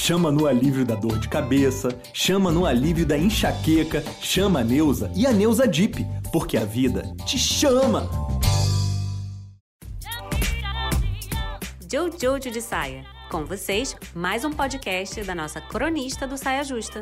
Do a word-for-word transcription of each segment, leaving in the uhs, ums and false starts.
chama no alívio da dor de cabeça, chama no alívio da enxaqueca, chama a Neusa e a Neusa Deep, porque a vida te chama! Jojo de Saia. Com vocês, mais um podcast da nossa cronista do Saia Justa.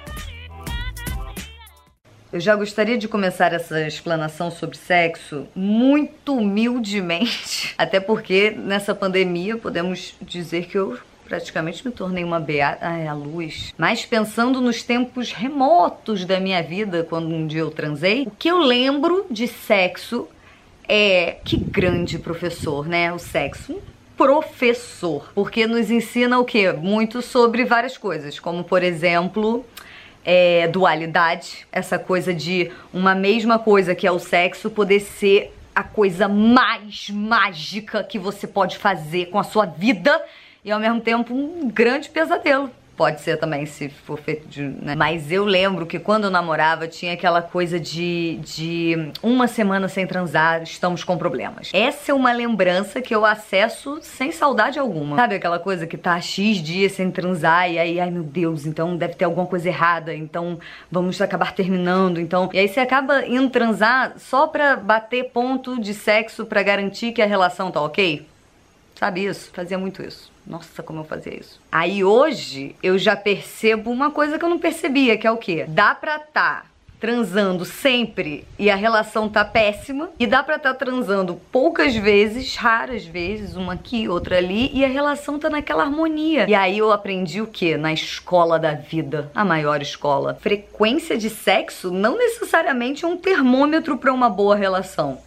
Eu já gostaria de começar essa explanação sobre sexo muito humildemente, até porque nessa pandemia podemos dizer que eu praticamente me tornei uma beata. Ai, a luz. Mas pensando nos tempos remotos da minha vida, quando um dia eu transei, o que eu lembro de sexo é... Que grande professor, né? O sexo. Professor, porque nos ensina o quê? Muito sobre várias coisas, como por exemplo, é, dualidade, essa coisa de uma mesma coisa que é o sexo poder ser a coisa mais mágica que você pode fazer com a sua vida e ao mesmo tempo um grande pesadelo. Pode ser também, se for feito de... Né? Mas eu lembro que quando eu namorava tinha aquela coisa de, de uma semana sem transar, estamos com problemas. Essa é uma lembrança que eu acesso sem saudade alguma. Sabe aquela coisa que tá X dias sem transar e aí, ai meu Deus, então deve ter alguma coisa errada, então vamos acabar terminando, então... E aí você acaba indo transar só pra bater ponto de sexo pra garantir que a relação tá ok? Sabe isso? Fazia muito isso. Nossa, como eu fazia isso. Aí hoje eu já percebo uma coisa que eu não percebia, que é o quê? Dá pra tá transando sempre e a relação tá péssima, e dá pra tá transando poucas vezes, raras vezes, uma aqui, outra ali, e a relação tá naquela harmonia. E aí eu aprendi o quê? Na escola da vida, a maior escola. Frequência de sexo não necessariamente é um termômetro pra uma boa relação,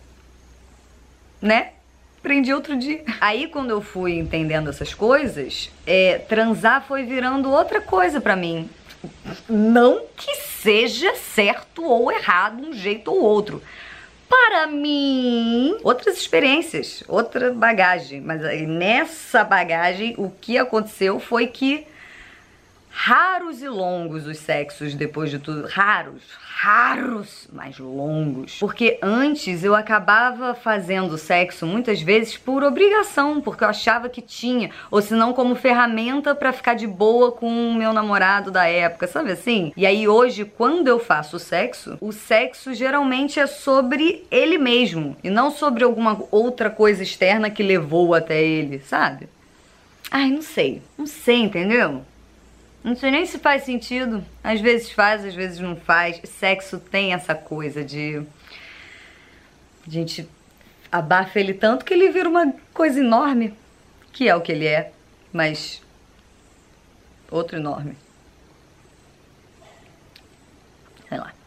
né? Aprendi outro dia. Aí quando eu fui entendendo essas coisas, é, transar foi virando outra coisa pra mim. Não que seja certo ou errado um jeito ou outro. Para mim, outras experiências, outra bagagem. Mas aí nessa bagagem o que aconteceu foi que raros e longos os sexos depois de tudo. Raros, raros, mas longos. Porque antes eu acabava fazendo sexo muitas vezes por obrigação, porque eu achava que tinha. Ou se não como ferramenta pra ficar de boa com o meu namorado da época, sabe assim? E aí hoje, quando eu faço sexo, o sexo geralmente é sobre ele mesmo. E não sobre alguma outra coisa externa que levou até ele, sabe? Ai, não sei. Não sei, entendeu? Não sei nem se faz sentido. Às vezes faz, às vezes não faz. Sexo tem essa coisa de... A gente abafa ele tanto que ele vira uma coisa enorme. Que é o que ele é, mas... outro enorme. Sei lá.